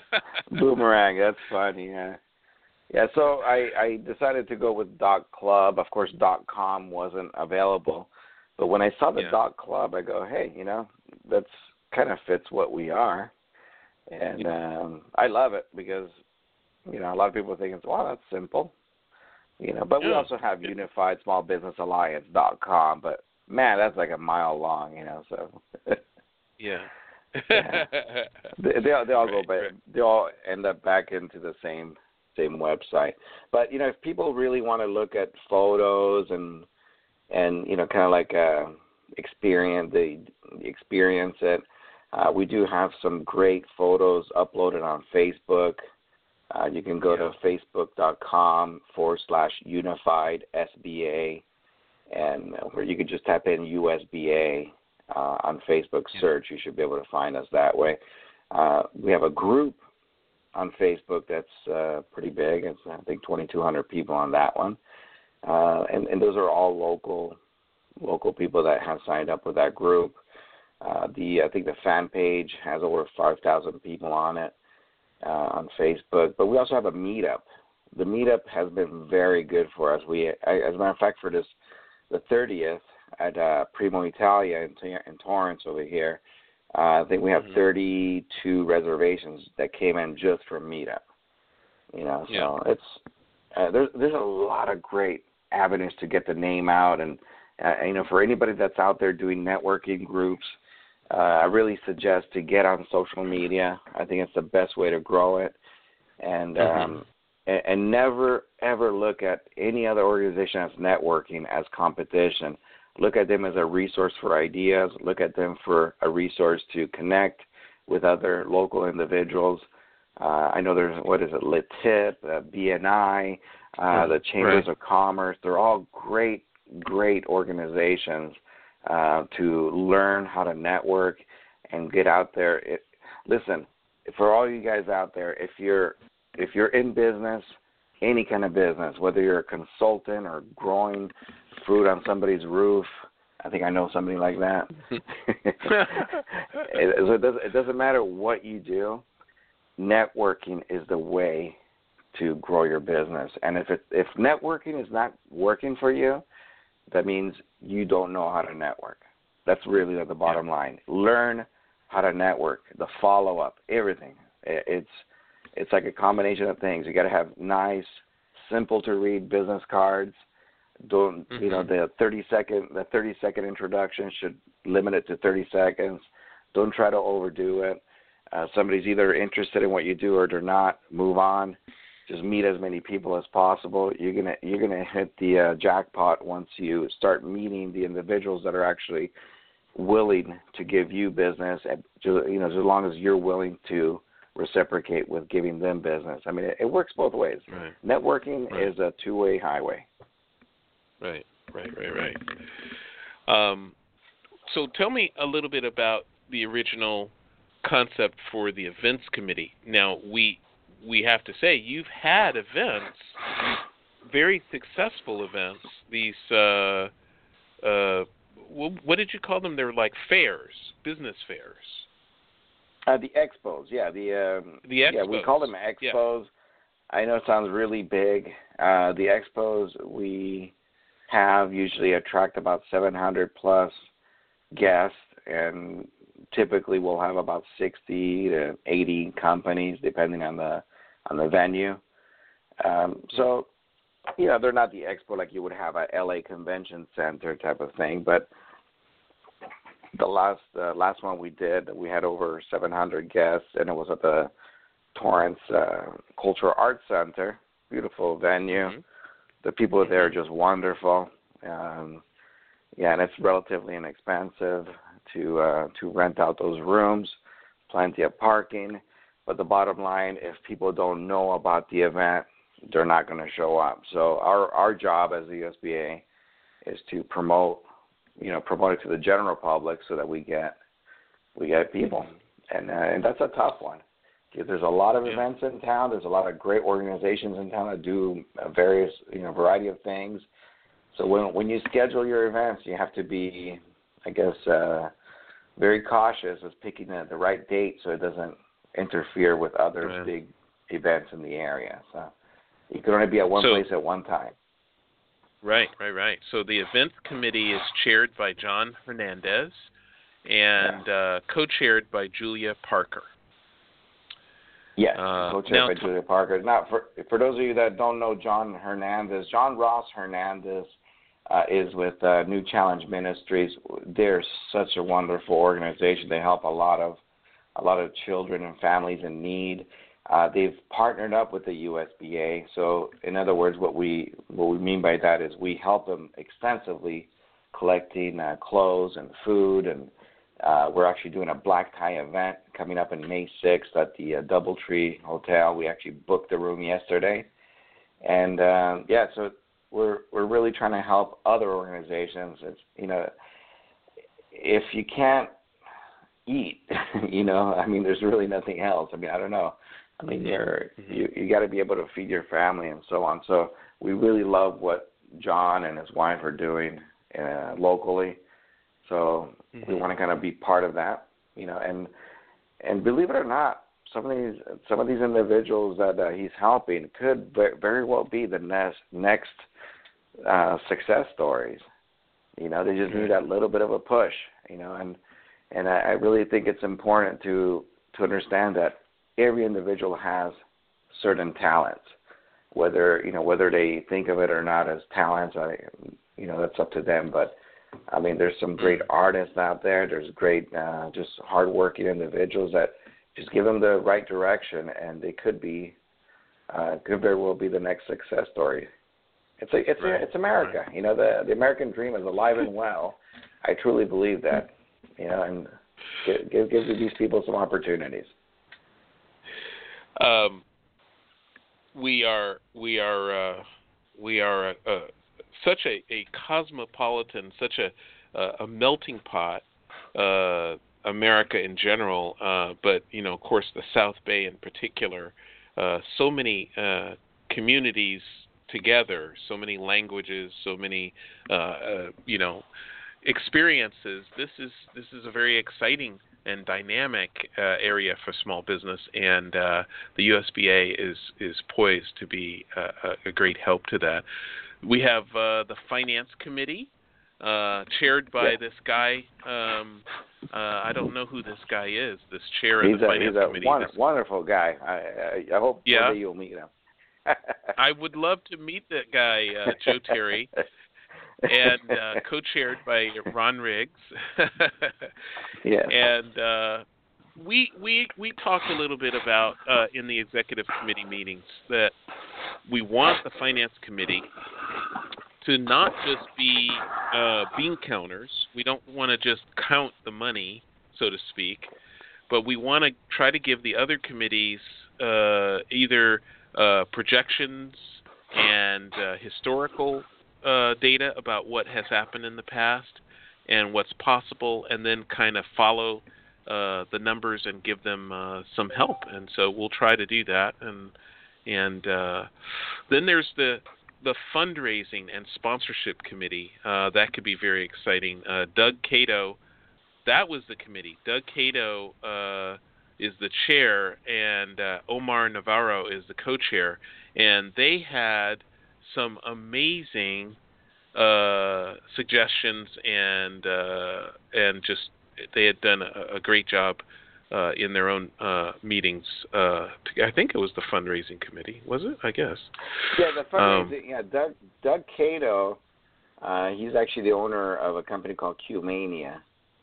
Boomerang. That's funny. Yeah. Yeah. So I, I decided to go with dot club. Of course, dot com wasn't available, but when I saw the yeah. dot club, I go, hey, you know, that's kind of fits what we are, and yeah. um, I love it because, you know, a lot of people think it's well, that's simple. You know, but we yeah. also have Unified Small Business Alliance dot com, but man, that's like a mile long, you know. So yeah, yeah. they they all, they all right, go back. Right. They all end up back into the same same website. But you know, if people really want to look at photos and and you know, kind of like uh, experience the experience it, uh, we do have some great photos uploaded on Facebook. Uh, you can go yeah. to facebook.com forward slash unified SBA, and where you can just type in U S B A uh, on Facebook yeah. search. You should be able to find us that way. Uh, we have a group on Facebook that's uh, pretty big. It's, I think, twenty-two hundred people on that one. Uh, and, and those are all local local people that have signed up with that group. Uh, the I think the fan page has over five thousand people on it. Uh, on Facebook, but we also have a meetup. The meetup has been very good for us. We, I, as a matter of fact, for this, the thirtieth at uh, Primo Italia in, in Torrance over here, uh, I think we have mm-hmm. thirty-two reservations that came in just for meetup. You know, so yeah. it's uh, there's there's a lot of great avenues to get the name out, and uh, you know, for anybody that's out there doing networking groups. Uh, I really suggest to get on social media. I think it's the best way to grow it, and um, mm-hmm. and, and never, ever look at any other organization as networking, as competition. Look at them as a resource for ideas. Look at them for a resource to connect with other local individuals. Uh, I know there's, what is it, L T I P, uh, B N I, uh, the Chambers right. of Commerce. They're all great, great organizations uh, to learn how to network and get out there. It, listen, for all you guys out there, if you're if you're in business, any kind of business, whether you're a consultant or growing fruit on somebody's roof, I think I know somebody like that. it, so it, doesn't, it doesn't matter what you do. Networking is the way to grow your business. And if it, if networking is not working for you, that means you don't know how to network. That's really the bottom yeah. line. Learn how to network, the follow-up, everything. It's it's like a combination of things. You got to have nice, simple-to-read business cards. Don't mm-hmm. you know the thirty second the thirty second introduction should limit it to thirty seconds. Don't try to overdo it. Uh, somebody's either interested in what you do or they're not. Move on. Just meet as many people as possible. You're gonna you're gonna hit the uh, jackpot once you start meeting the individuals that are actually willing to give you business. And you know, as long as you're willing to reciprocate with giving them business. I mean, it, it works both ways. Right. Networking right. is a two-way highway. Right, right, right, right. Um, so tell me a little bit about the original concept for the events committee. Now, we we have to say you've had events, very successful events. These, uh, uh, what did you call them? They're like fairs, business fairs. Uh, the expos, yeah, the um, the expos. Yeah, we call them expos. Yeah. I know it sounds really big. Uh, the expos we have usually attract about seven hundred plus guests, and typically we'll have about sixty to eighty companies, depending on the on the venue. Um, so, you know, they're not the expo like you would have at L A Convention Center type of thing, but the last uh, last one we did, we had over seven hundred guests, and it was at the Torrance uh, Cultural Arts Center. Beautiful venue. Mm-hmm. The people there are just wonderful. Um, yeah, and it's relatively inexpensive to uh, to rent out those rooms. Plenty of parking. But the bottom line, if people don't know about the event, they're not going to show up. So our our job as the U S B A is to promote, you know, promote it to the general public so that we get we get people, and uh, and that's a tough one. There's a lot of yeah. events in town. There's a lot of great organizations in town that do various, you know, variety of things. So when when you schedule your events, you have to be, I guess, uh, very cautious as picking the, the right date so it doesn't interfere with other right. big events in the area. So you can only be at one so, place at one time. Right, right, right. So the event committee is chaired by John Hernandez and yeah. uh, co-chaired by Julia Parker. Yes, uh, co-chaired by t- Julia Parker. Now, for for those of you that don't know John Hernandez, John Ross Hernandez uh, is with uh, New Challenge Ministries. They're such a wonderful organization. They help a lot of a lot of children and families in need. Uh, they've partnered up with the U S B A. So, in other words, what we what we mean by that is we help them extensively collecting uh, clothes and food, and uh, we're actually doing a black tie event coming up on May sixth at the uh, DoubleTree Hotel. We actually booked the room yesterday, and uh, yeah, so we're we're really trying to help other organizations. It's, you know, if you can't eat, you know, I mean, there's really nothing else. I mean, I don't know. I mean, you're, you you got to be able to feed your family and so on. So we really love what John and his wife are doing uh, locally. So mm-hmm. we want to kind of be part of that, you know. And and believe it or not, some of these some of these individuals that uh, he's helping could very well be the next next uh, success stories. You know, they just need that little bit of a push, you know. And and I, I really think it's important to to understand that every individual has certain talents, whether, you know, whether they think of it or not as talents, I, you know, that's up to them. But I mean, there's some great artists out there. There's great, uh, just hardworking individuals that just give them the right direction, and they could be uh, could very well be the next success story. It's a, it's right. a, it's America. Right. You know, the the American dream is alive and well. I truly believe that. You know, and give give, give these people some opportunities. Um, we are we are uh, we are a, a, such a, a cosmopolitan, such a a melting pot. Uh, America in general, uh, but you know, of course, the South Bay in particular. Uh, so many uh, communities together, so many languages, so many uh, uh, you know experiences. This is this is a very exciting and dynamic uh, area for small business, and uh, the U S B A is is poised to be uh, a great help to that. We have uh, the Finance Committee, uh, chaired by yeah. this guy. Um, uh, I don't know who this guy is. This chair of he's the a, Finance he's a Committee. Won- this, wonderful guy. I I, I hope yeah. one day you'll meet him. I would love to meet that guy, uh, Joe Terry. And uh, co-chaired by Ron Riggs. yeah. And uh, we we we talked a little bit about uh, in the executive committee meetings that we want the finance committee to not just be uh, bean counters. We don't want to just count the money, so to speak, but we want to try to give the other committees uh, either uh, projections and uh, historical Uh, data about what has happened in the past and what's possible, and then kind of follow uh, the numbers and give them uh, some help. And so we'll try to do that. And and uh, then there's the the fundraising and sponsorship committee. Uh, that could be very exciting. Uh, Doug Cato, that was the committee. Doug Cato uh, is the chair, and uh, Omar Navarro is the co-chair, and they had some amazing uh, suggestions, and uh, and just they had done a, a great job uh, in their own uh, meetings. Uh, to, I think it was the fundraising committee, was it? I guess. Yeah, the fundraising. Um, yeah, Doug Doug Cato. Uh, he's actually the owner of a company called Q-Mania.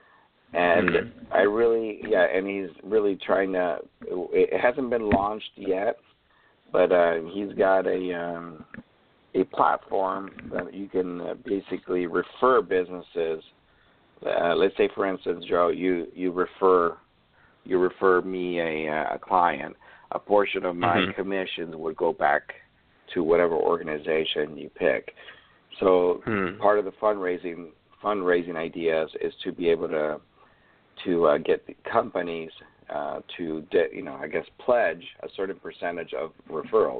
And mm-hmm. I really, yeah, and he's really trying to. It hasn't been launched yet, but uh, he's got a. Um, a platform that you can uh, basically refer businesses. Uh, let's say, for instance, Joe, you, you refer you refer me a, a client. A portion of my mm-hmm. commissions would go back to whatever organization you pick. So mm-hmm. part of the fundraising fundraising ideas is to be able to to uh, get the companies uh, to de- you know I guess pledge a certain percentage of referrals.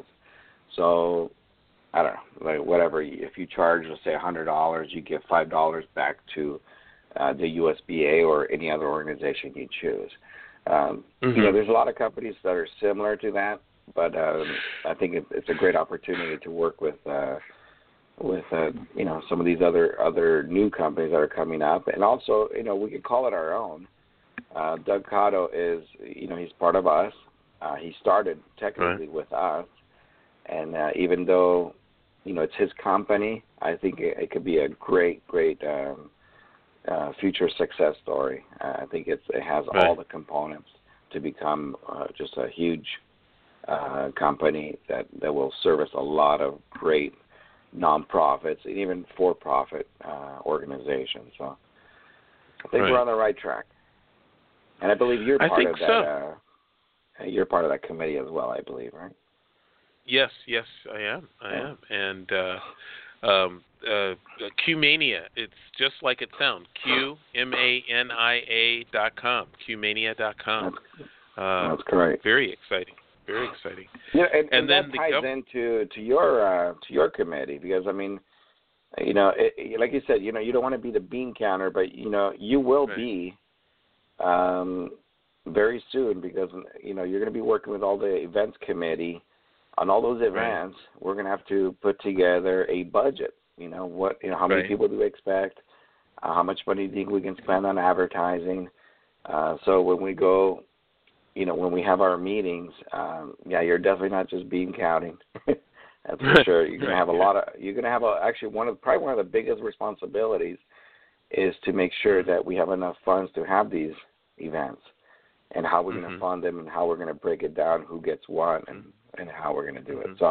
So I don't know, like whatever. If you charge, let's say, one hundred dollars, you give five dollars back to uh, the U S B A or any other organization you choose. Um, mm-hmm. You know, there's a lot of companies that are similar to that, but um, I think it, it's a great opportunity to work with, uh, with uh, you know, some of these other other new companies that are coming up, and also, you know, we could call it our own. Uh, Doug Cato is, you know, he's part of us. Uh, he started technically right. with us, and uh, even though you know, it's his company, I think it, it could be a great, great um, uh, future success story. Uh, I think it's, it has right. all the components to become uh, just a huge uh, company that, that will service a lot of great nonprofits and even for-profit uh, organizations. So I think right. we're on the right track. And I believe you're part of that. So. Uh, you're part of that committee as well, I believe, right? Yes, yes, I am. I yeah. am. And uh, um, uh, Q-Mania, it's just like it sounds. Q M A N I A dot com. Q Mania dot com. That's, uh, that's correct. Very exciting. Very exciting. Yeah, and, and, and then that ties the gov- into to your uh, to your committee because I mean, you know, it, like you said, you know, you don't want to be the bean counter, but you know, you will right. be um, very soon because you know you're going to be working with all the events committee. On all those events, right. we're going to have to put together a budget. You know, what, you know, how many right. people do we expect? Uh, how much money do you think we can spend on advertising? Uh, so when we go, you know, when we have our meetings, um, yeah, you're definitely not just bean counting. That's for sure. You're going to have a lot of. You're going to have a, actually one of probably one of the biggest responsibilities is to make sure that we have enough funds to have these events. and how we're mm-hmm. going to fund them and how we're going to break it down, who gets what, and, and how we're going to do mm-hmm. it. So,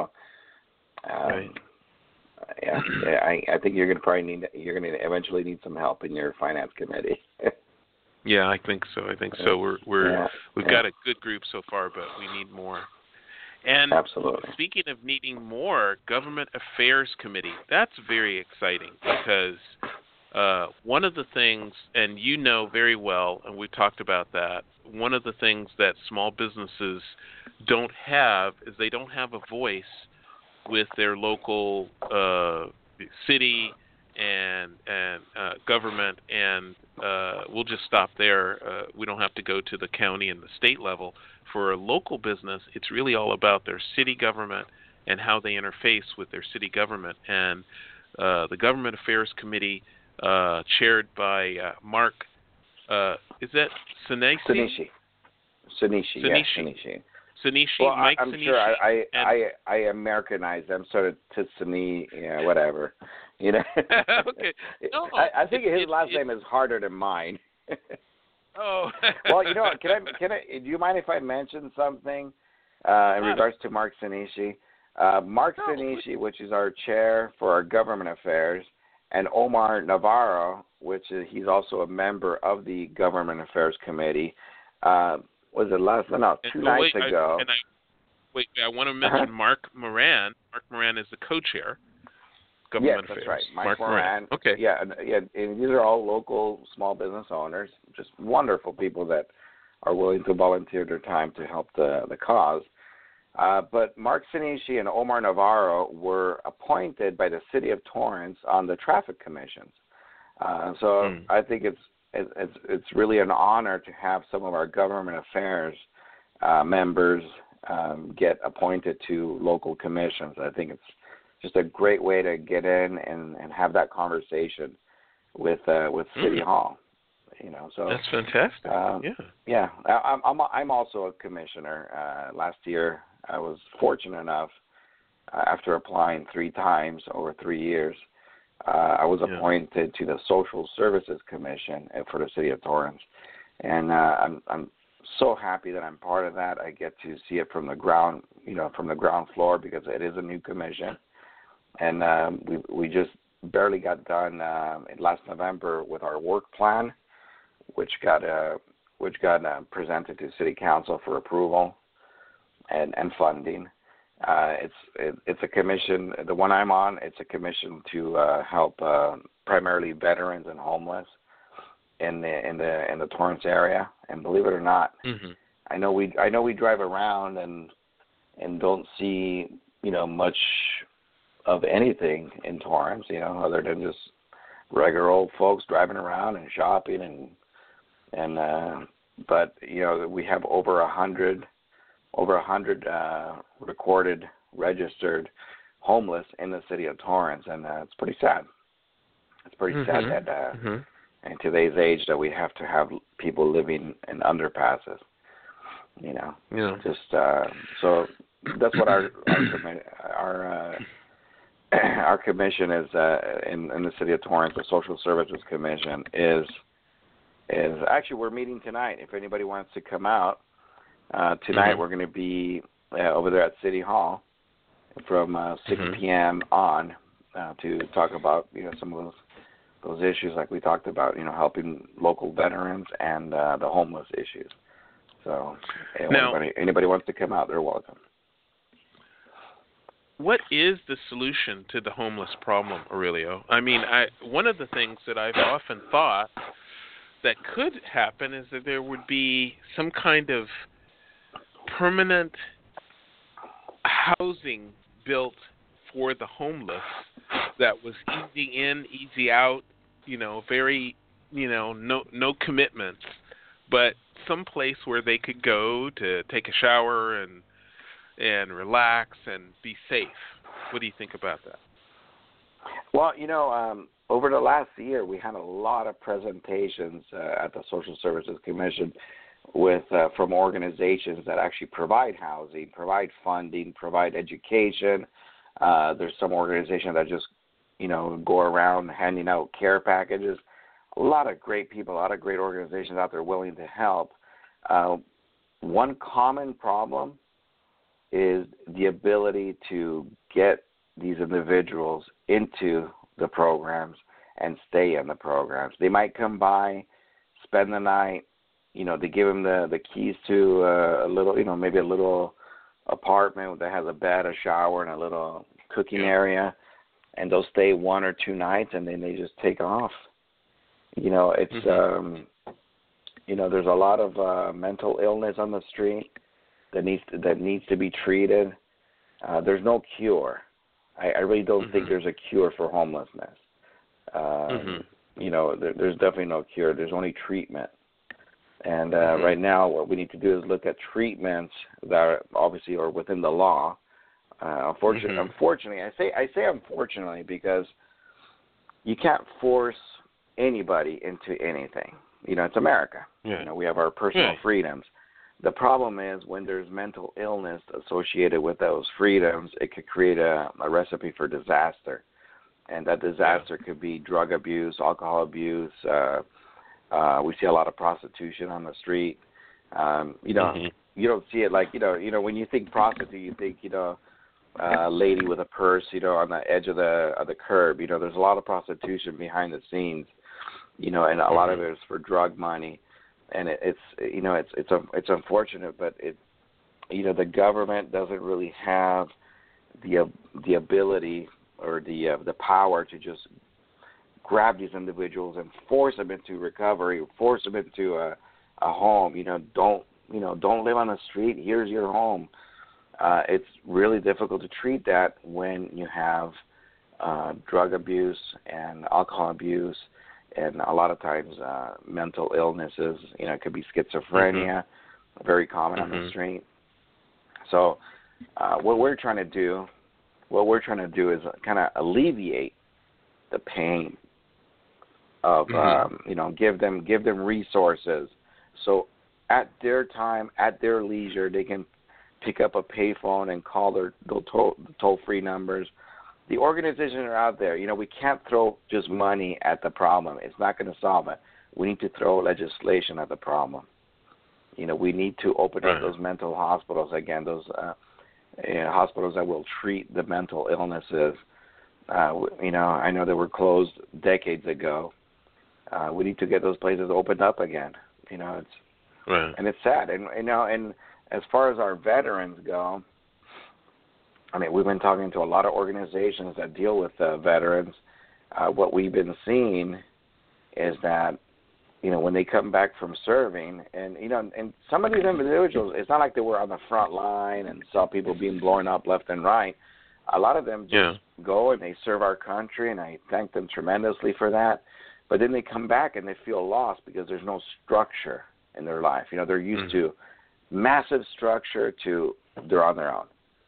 um, right. yeah, I, I think you're going to probably need you're going to eventually need some help in your finance committee. Yeah, I think so. I think so. We're we're yeah, we've yeah. got a good group so far, but we need more. And Absolutely. Speaking of needing more, Government Affairs Committee. That's very exciting because uh, one of the things, and you know very well, and we talked about that. One of the things that small businesses don't have is they don't have a voice with their local uh, city and and uh, government, and uh, we'll just stop there. Uh, we don't have to go to the county and the state level. For a local business, it's really all about their city government and how they interface with their city government. And uh, the Government Affairs Committee, uh, chaired by uh, Mark, uh, is that Sinishi? Sinishi. Sinishi. Sinishi. Yeah, Sinishi. Sinishi, well, Mike I'm Sinishi. sure I I, and, I I Americanized them, sort of Titsini, yeah, whatever. You know. Okay. No, I, I think it, his it, last it, name is harder than mine. Oh. Well, you know, can I can I? Do you mind if I mention something uh, in What? regards to Mark Sinishi? Uh, Mark No, Sinishi, which is our chair for our government affairs, and Omar Navarro, which is he's also a member of the Government Affairs Committee. Uh, was it last? No, two and, nights wait, ago. I, and I, wait, I want to mention Uh-huh. Mark Moran. Mark Moran is the co-chair. Government Yes, that's Affairs. right. Mike Mark Moran. Moran. Okay. Yeah, and, yeah. And these are all local small business owners, just wonderful people that are willing to volunteer their time to help the the cause. Uh, but Mark Sinishi and Omar Navarro were appointed by the city of Torrance on the traffic commissions. Uh, so Mm. I think it's it's it's really an honor to have some of our government affairs uh, members um, get appointed to local commissions. I think it's just a great way to get in and, and have that conversation with uh, with City Mm. Hall. You know, so That's fantastic. um, yeah. yeah. I, I'm I'm also a commissioner. Uh, last year, I was fortunate enough, uh, after applying three times over three years, uh, I was Yeah. appointed to the Social Services Commission for the City of Torrance, and uh, I'm I'm so happy that I'm part of that. I get to see it from the ground, you know, from the ground floor because it is a new commission, and um, we we just barely got done uh, last November with our work plan, which got uh, which got uh, presented to City Council for approval and, and funding. Uh, it's it, it's a commission. The one I'm on, it's a commission to uh, help uh, primarily veterans and homeless in the in the in the Torrance area. And believe it or not, Mm-hmm. I know we I know we drive around and and don't see you know much of anything in Torrance, you know, other than just regular old folks driving around and shopping and and uh, but you know we have over a hundred over a hundred uh, recorded registered homeless in the city of Torrance, and uh, it's pretty sad. It's pretty Mm-hmm. sad that uh, Mm-hmm. in today's age that we have to have people living in underpasses. You know, Yeah. just uh, so that's what our our commi- our, uh, our commission is uh, in in the city of Torrance. The Social Services Commission is is actually we're meeting tonight. If anybody wants to come out uh, tonight, Mm-hmm. we're going to be uh, over there at City Hall from uh, six Mhm. p.m. on uh, to talk about you know some of those those issues like we talked about. You know, helping local veterans and uh, the homeless issues. So, if Now- anybody anybody wants to come out, they're welcome. What is the solution to the homeless problem, Aurelio? I mean, I one of the things that I've often thought that could happen is that there would be some kind of permanent housing built for the homeless that was easy in, easy out, you know, very, you know, no no commitments, but some place where they could go to take a shower and and relax and be safe. What do you think about that? Well, you know, um, over the last year, we had a lot of presentations uh, at the Social Services Commission with uh, from organizations that actually provide housing, provide funding, provide education. Uh, there's some organizations that just, you know, go around handing out care packages. A lot of great people, a lot of great organizations out there willing to help. Uh, one common problem is the ability to get these individuals into the programs and stay in the programs. They might come by, spend the night, you know, they give them the, the keys to uh, a little, you know, maybe a little apartment that has a bed, a shower, and a little cooking area, and they'll stay one or two nights, and then they just take off. You know, it's, mm-hmm. um, you know, there's a lot of uh, mental illness on the street that needs to, that needs to be treated. Uh, there's no cure. I, I really don't mm-hmm. think there's a cure for homelessness. Um, mm-hmm. You know, there, there's definitely no cure. There's only treatment. And uh, mm-hmm. right now, what we need to do is look at treatments that are obviously are within the law. Uh, unfortunately, mm-hmm. unfortunately, I say I say unfortunately because you can't force anybody into anything. You know, it's America. Yeah. You know, we have our personal yeah. freedoms. The problem is when there's mental illness associated with those freedoms, it could create a, a recipe for disaster. And that disaster yeah. could be drug abuse, alcohol abuse. Uh, uh, we see a lot of prostitution on the street. Um, you know, mm-hmm. you don't see it like, you know, you know, when you think prostitute, you think, you know, a uh, lady with a purse, you know, on the edge of the of the curb. You know, there's a lot of prostitution behind the scenes, you know, and a mm-hmm. lot of it is for drug money. And it, it's, you know, it's it's a, it's unfortunate, but it, you know, the government doesn't really have the the ability or the uh, the power to just grab these individuals and force them into recovery, force them into a, a home. You know, don't you know, don't live on the street. Here's your home. Uh, it's really difficult to treat that when you have uh, drug abuse and alcohol abuse. And a lot of times uh, mental illnesses, you know, it could be schizophrenia, mm-hmm. very common mm-hmm. on the street. So uh, what we're trying to do, what we're trying to do is kind of alleviate the pain of, mm-hmm. um, you know, give them give them resources. So at their time, at their leisure, they can pick up a payphone and call their, their toll, toll-free numbers. The organizations are out there. You know, we can't throw just money at the problem. It's not going to solve it. We need to throw legislation at the problem. You know, we need to open right. up those mental hospitals again, those uh, you know, hospitals that will treat the mental illnesses. Uh, you know, I know they were closed decades ago. Uh, we need to get those places opened up again. You know, it's right. and it's sad. And you know, and as far as our veterans go, I mean, we've been talking to a lot of organizations that deal with uh, veterans. Uh, what we've been seeing is that, you know, when they come back from serving, and, you know, and some of these individuals, it's not like they were on the front line and saw people being blown up left and right. A lot of them just yeah. go and they serve our country, and I thank them tremendously for that. But then they come back and they feel lost because there's no structure in their life. You know, they're used mm-hmm. to massive structure to they're on their own.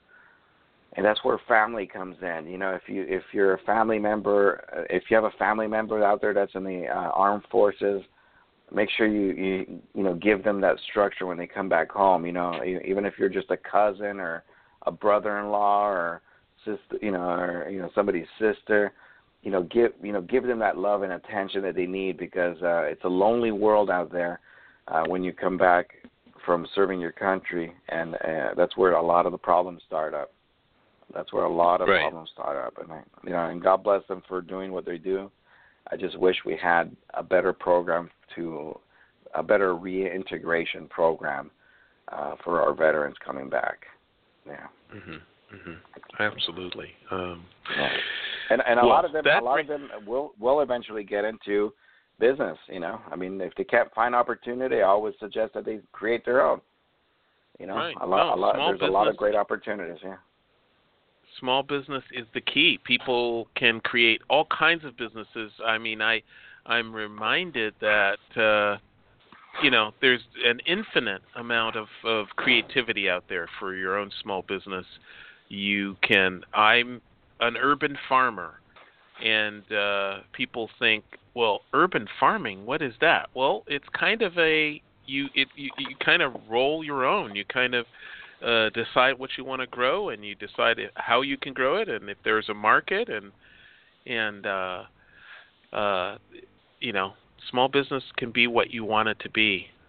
And that's where family comes in. You know, if you if you're a family member, uh, if you have a family member out there that's in the uh, armed forces, make sure you, you you know give them that structure when they come back home. You know, even if you're just a cousin or a brother-in-law or sister, you know, or you know somebody's sister, you know, give you know give them that love and attention that they need because uh, it's a lonely world out there uh, when you come back from serving your country, and uh, that's where a lot of the problems start up. That's where a lot of right. problems start up, and I, you know, and God bless them for doing what they do. I just wish we had a better program to, a better reintegration program uh, for our veterans coming back. Yeah. Mm-hmm. Mm-hmm. Absolutely. Um, yeah. And and a well, lot of them, that, a lot of them will will eventually get into business. You know, I mean, if they can't find opportunity, I always suggest that they create their own. You know, right. a lot, no, a lot. There's business. a lot of great opportunities. Yeah. Small business is the key. People can create all kinds of businesses. I mean, I, I'm reminded that, uh, you know, there's an infinite amount of, of creativity out there for your own small business. You can, I'm an urban farmer, and uh, people think, well, urban farming, what is that? Well, it's kind of a, you, it, you, you kind of roll your own. You kind of, Uh, decide what you want to grow, and you decide how you can grow it, and if there's a market, and and uh, uh, you know, small business can be what you want it to be.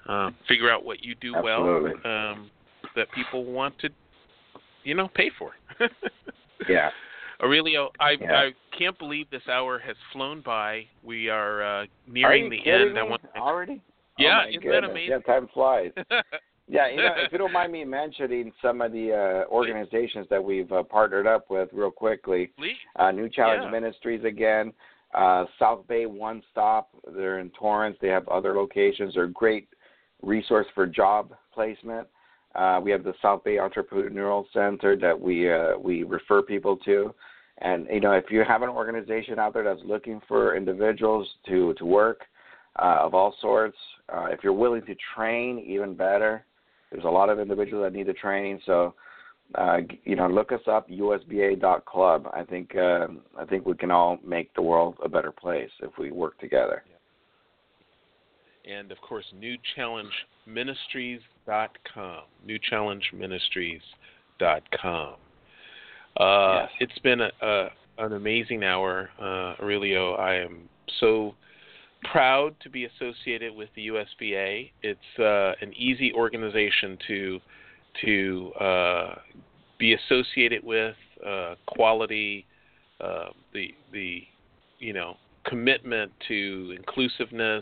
uh, figure out what you do Absolutely. well um, that people want to, you know, pay for. Yeah. Aurelio, I Yeah. I can't believe this hour has flown by. We are uh, Are nearing you the kidding end. me? I want Already? Yeah, oh my isn't goodness. that amazing? Yeah, time flies. Yeah, you know, if you don't mind me mentioning some of the uh, organizations that we've uh, partnered up with real quickly. Please. Uh, New Challenge Yeah. Ministries again, uh, South Bay One Stop. They're in Torrance. They have other locations. They're a great resource for job placement. Uh, we have the South Bay Entrepreneurial Center that we uh, we refer people to. And, you know, if you have an organization out there that's looking for individuals to, to work uh, of all sorts, uh, if you're willing to train, even better. There's a lot of individuals that need the training. So, uh, you know, look us up, U S B A dot club. I think uh, I think we can all make the world a better place if we work together. And, of course, new challenge ministries dot com, new challenge ministries dot com. Uh, Yes. It's been a, a, an amazing hour, uh, Aurelio. I am so proud to be associated with the U S B A. It's uh, an easy organization to to uh, be associated with. Uh, quality, uh, the the you know commitment to inclusiveness,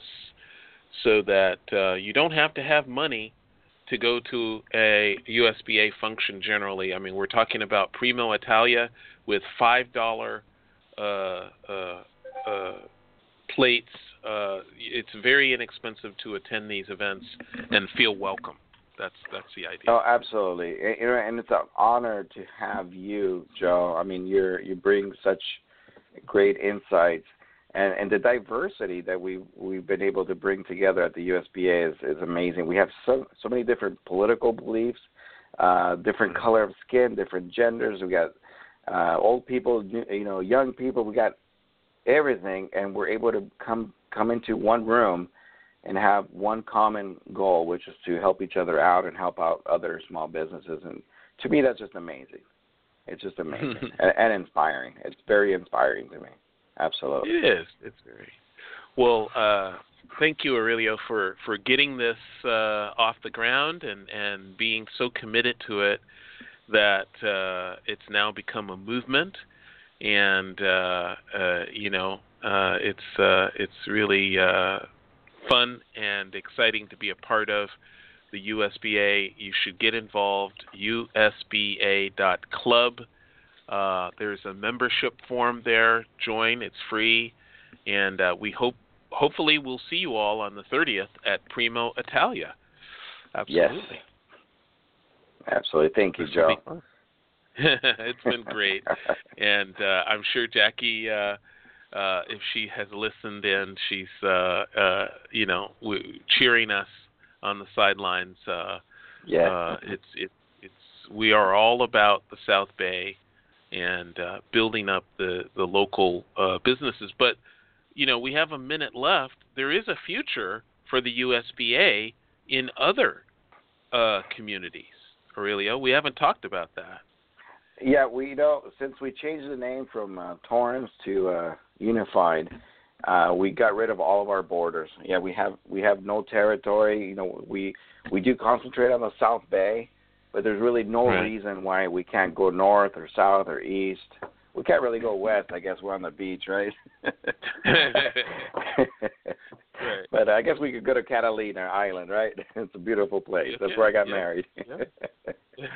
so that uh, you don't have to have money to go to a U S B A function generally. I mean, we're talking about Primo Italia with five dollars uh, uh, uh, plates. Uh, it's very inexpensive to attend these events and feel welcome. That's that's the idea. Oh, absolutely. And, and it's an honor to have you, Joe. I mean, you're you bring such great insights. And, and the diversity that we we've been able to bring together at the U S B A is, is amazing. We have so so many different political beliefs, uh, different color of skin, different genders. We got uh, old people, you know, young people. We got everything, and we're able to come come into one room and have one common goal, which is to help each other out and help out other small businesses. And to me, that's just amazing. It's just amazing and, and inspiring. It's very inspiring to me. Absolutely. It is. It's very well. Uh, thank you, Aurelio, for, for getting this uh, off the ground and, and being so committed to it that uh, it's now become a movement. And uh, uh, you know, uh, it's uh, it's really uh, fun and exciting to be a part of the U S B A. You should get involved. U S B A dot club. Uh, there's a membership form there. Join. It's free, and uh, we hope hopefully we'll see you all on the thirtieth at Primo Italia. Absolutely. Yes. Absolutely. Thank you, Joe. It's been great, and uh, I'm sure Jackie, uh, uh, if she has listened in, she's uh, uh, you know w- cheering us on the sidelines. Uh, yeah. Uh, it's it, it's we are all about the South Bay and uh, building up the the local uh, businesses. But you know, we have a minute left. There is a future for the U S B A in other uh, communities. Aurelio, we haven't talked about that. Yeah, we you know since we changed the name from uh, Torrance to uh, Unified, uh, we got rid of all of our borders. Yeah, we have we have no territory. You know, we we do concentrate on the South Bay, but there's really no right. reason why we can't go north or south or east. We can't really go west. I guess we're on the beach, right? Right. But I guess we could go to Catalina Island, right? It's a beautiful place. Yeah, That's where I got yeah, married. yeah.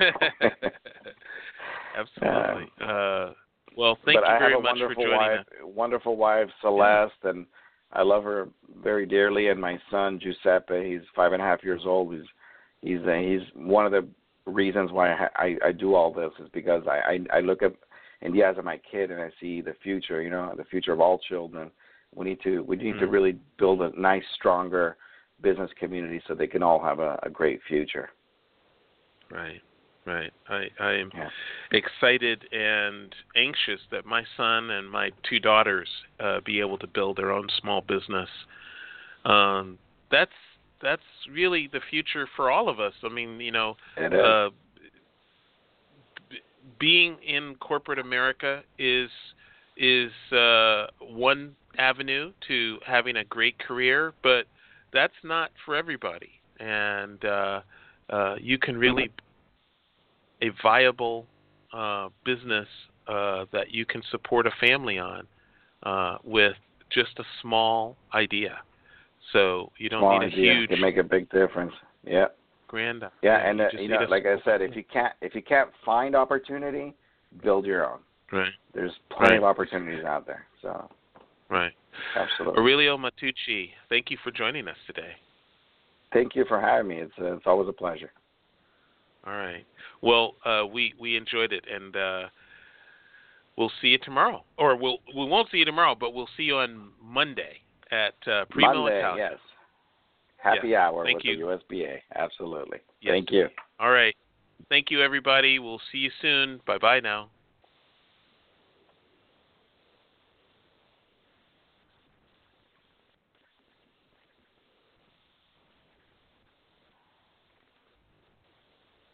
Absolutely. Uh, well, thank but you I very have a much for wonderful joining wife, us. wonderful wife, Celeste, yeah. and I love her very dearly. And my son Giuseppe, he's five and a half years old. He's he's uh, he's one of the reasons why I, I I do all this is because I I, I look at in the eyes of my kid and I see the future. You know, the future of all children. We need to we need mm-hmm. to really build a nice, stronger business community so they can all have a, a great future. Right. Right. I, I am yeah. excited and anxious that my son and my two daughters uh, be able to build their own small business. Um, that's that's really the future for all of us. I mean, you know, uh, b- being in corporate America is is uh, one avenue to having a great career, but that's not for everybody. and uh, uh, you can really a viable uh, business uh, that you can support a family on uh, with just a small idea. So you don't small need a idea huge can make a big difference. Yeah. Grand. Yeah, yeah and you, uh, just you need know, a like I said, thing. if you can't if you can't find opportunity, build your own. Right. There's plenty right. of opportunities out there. So. Right. Absolutely. Aurelio Matucci, thank you for joining us today. Thank you for having me. It's uh, it's always a pleasure. All right. Well, uh, we we enjoyed it, and uh, we'll see you tomorrow. Or we'll we won't see you tomorrow, but we'll see you on Monday at uh, Primo Monday, Italia. yes. Happy yeah. hour Thank with you. the U S B A. Absolutely. Yes. Thank you. All right. Thank you, everybody. We'll see you soon. Bye bye now.